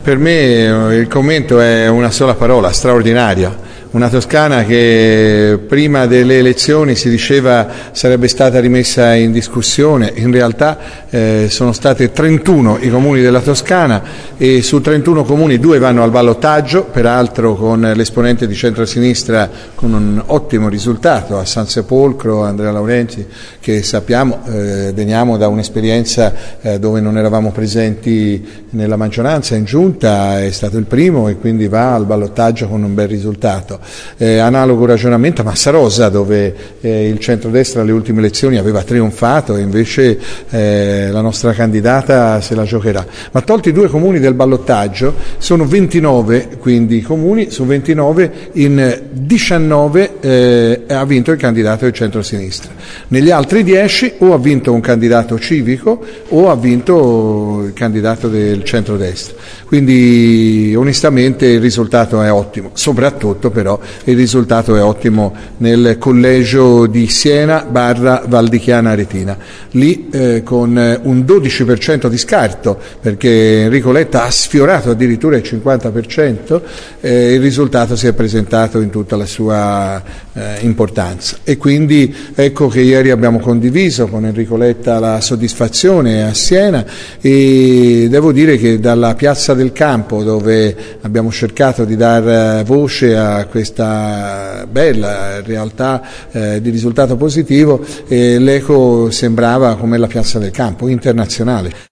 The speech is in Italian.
Per me il commento è una sola parola: straordinaria. Una Toscana che prima delle elezioni si diceva sarebbe stata rimessa in discussione. In realtà sono state 31 i comuni della Toscana e su 31 comuni 2 vanno al ballottaggio, peraltro con l'esponente di centrosinistra con un ottimo risultato a San Sepolcro, Andrea Laurenti, che sappiamo veniamo da un'esperienza dove non eravamo presenti nella maggioranza, in giunta è stato il primo e quindi va al ballottaggio con un bel risultato. Analogo ragionamento a Massarosa, dove il centrodestra alle ultime elezioni aveva trionfato e invece la nostra candidata se la giocherà. Ma tolti 2 comuni del ballottaggio sono 29, quindi comuni su 29 in 19 ha vinto il candidato del centrosinistra. Negli altri 10 o ha vinto un candidato civico o ha vinto il candidato del centrodestra. Quindi onestamente il risultato è ottimo, soprattutto però il risultato è ottimo nel collegio di Siena / Val di Chiana Aretina. Lì con un 12% di scarto, perché Enrico Letta ha sfiorato addirittura il 50%, il risultato si è presentato in tutta la sua importanza. E quindi ecco che ieri abbiamo condiviso con Enrico Letta la soddisfazione a Siena, e devo dire che dalla piazza del campo, dove abbiamo cercato di dar voce a questa bella realtà di risultato positivo, l'eco sembrava come la piazza del campo internazionale.